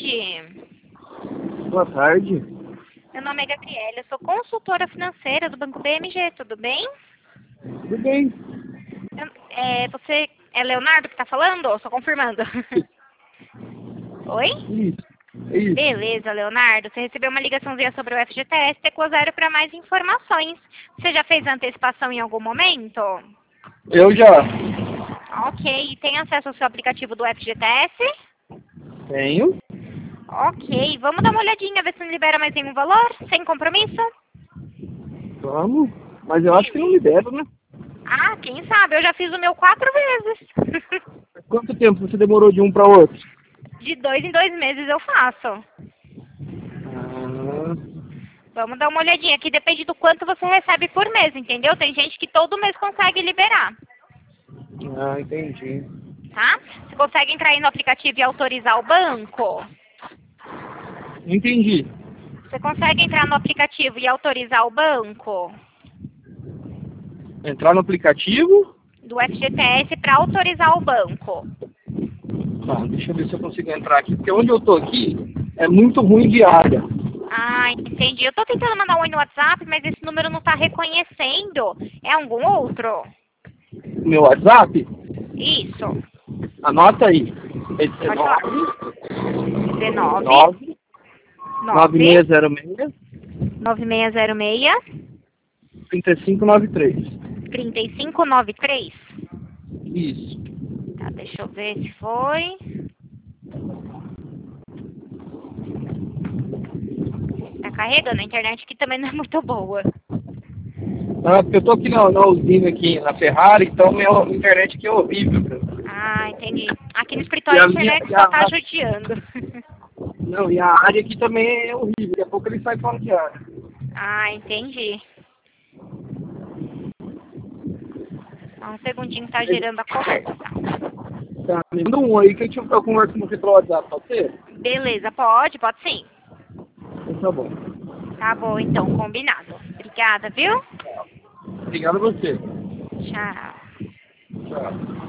tarde. Boa tarde. Meu nome é Gabriela, eu sou consultora financeira do Banco BMG, tudo bem? Tudo bem? Você é Leonardo que está falando? Só confirmando. Oi? Isso. Beleza, Leonardo. Você recebeu uma ligaçãozinha sobre o FGTS, Teco Zero para mais informações. Você já fez a antecipação em algum momento? Eu já. Ok. Tem acesso ao seu aplicativo do FGTS? Tenho. Ok. Vamos dar uma olhadinha, ver se não libera mais nenhum valor? Sem compromisso? Vamos. Mas eu acho que não libero, né? Ah, quem sabe? Eu já fiz o meu 4 vezes. Quanto tempo você demorou de um para outro? De 2 em 2 meses eu faço. Ah, Vamos dar uma olhadinha aqui, depende do quanto você recebe por mês, entendeu? Tem gente que todo mês consegue liberar, entendi. tá? Você consegue entrar aí no aplicativo e autorizar o banco? Entendi. Você consegue entrar no aplicativo e autorizar o banco Entrar no aplicativo. do FGTS para autorizar o banco? Tá, deixa eu ver se eu consigo entrar aqui. Porque onde eu tô aqui é muito ruim de área. Ah, entendi. Eu tô tentando mandar um oi no WhatsApp, mas esse número não tá reconhecendo. É algum outro? Meu WhatsApp? Isso. Anota aí. É Pode falar. 19 9 9 9606 9606 3593. 3593. Isso. Tá, deixa eu ver se foi. Tá carregando, a internet aqui também não é muito boa. Ah, porque eu tô aqui na usina aqui na Ferrari, então minha internet aqui é horrível, cara. Ah, entendi. Aqui no E escritório a a minha, internet só tá judiando. não, e a área aqui também é horrível. Daqui a pouco ele sai fora de área. Ah, entendi. Só um segundinho, tá gerando a conversa. Tá, me manda um aí que eu converso com você pelo WhatsApp, pode ser? Beleza, pode sim. Então tá bom. Tá bom, então, combinado. Obrigada, viu? Obrigado a você. Tchau. Tchau.